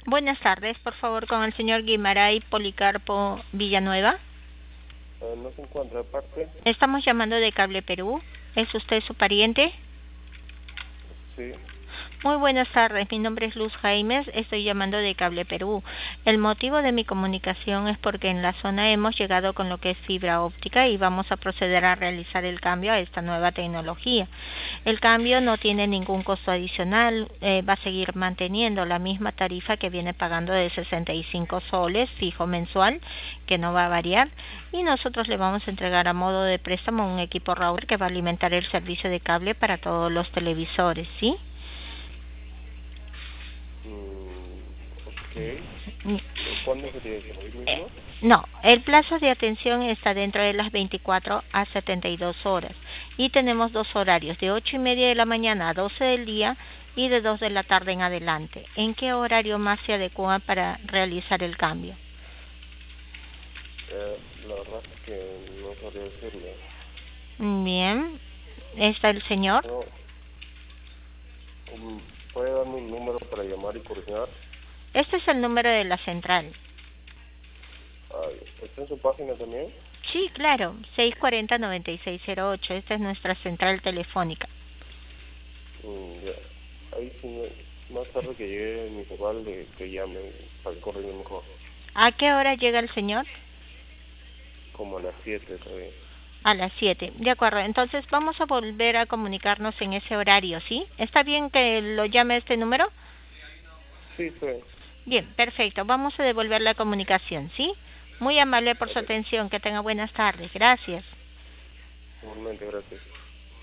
Buenas tardes, por favor, con el señor Guimaray Policarpo Villanueva. No se encuentra aparte. Estamos llamando de Cable Perú. ¿Es usted su pariente? Sí. Muy buenas tardes, mi nombre es Luz Jaimes, estoy llamando de Cable Perú. El motivo de mi comunicación es porque en la zona hemos llegado con lo que es fibra óptica y vamos a proceder a realizar el cambio a esta nueva tecnología. El cambio no tiene ningún costo adicional, va a seguir manteniendo la misma tarifa que viene pagando de 65 soles fijo mensual, que no va a variar, y nosotros le vamos a entregar a modo de préstamo un equipo router que va a alimentar el servicio de cable para todos los televisores, ¿sí? Ok. ¿Cuándo sería eso? ¿Hoy mismo? No, el plazo de atención está dentro de las 24 a 72 horas y tenemos dos horarios, de 8:30 de la mañana a 12 del día y de 2 de la tarde en adelante. ¿En qué horario más se adecua para realizar el cambio? La verdad es que no sabría decirle. Bien, ¿está el señor? No, ¿puede darme un número para llamar y coordinar? Este es el número de la central. ¿Está en su página también? Sí, claro, 640-9608. Esta es nuestra central telefónica. Ya. Ahí sí, más tarde que llegue mi papá que llame para coordinar mejor. ¿A qué hora llega el señor? Como a las 7 todavía. A las 7, de acuerdo. Entonces vamos a volver a comunicarnos en ese horario, ¿sí? ¿Está bien que lo llame a este número? Sí, sí. Bien, perfecto. Vamos a devolver la comunicación, ¿sí? Muy amable por su Ok. atención. Que tenga buenas tardes. Gracias. Igualmente, gracias.